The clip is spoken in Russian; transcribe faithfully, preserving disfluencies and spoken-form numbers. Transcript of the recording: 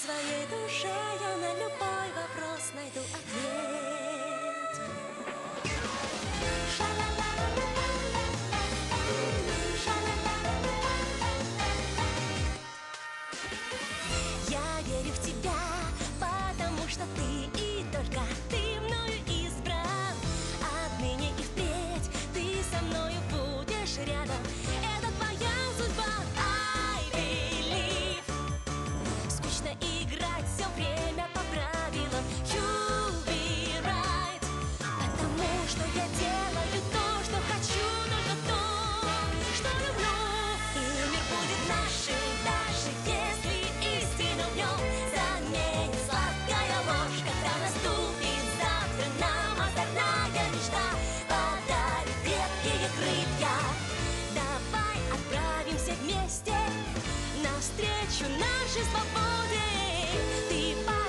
своей душе я на любой вопрос найду ответ. Я верю в тебя, потому что ты и только ты мною избран. Отныне и впредь ты со мною будешь рядом. Это твоя судьба. I believe. Скучно играть все время по правилам. You'll be right. Потому что я делаю то, что хочу, только то, что люблю. И мир будет нашим, даже если истину в нем заменит сладкая ложь. Когда наступит завтра, нам озорная мечта подарит крепкие крылья. Давай отправимся вместе навстречу нашей свободе. Ты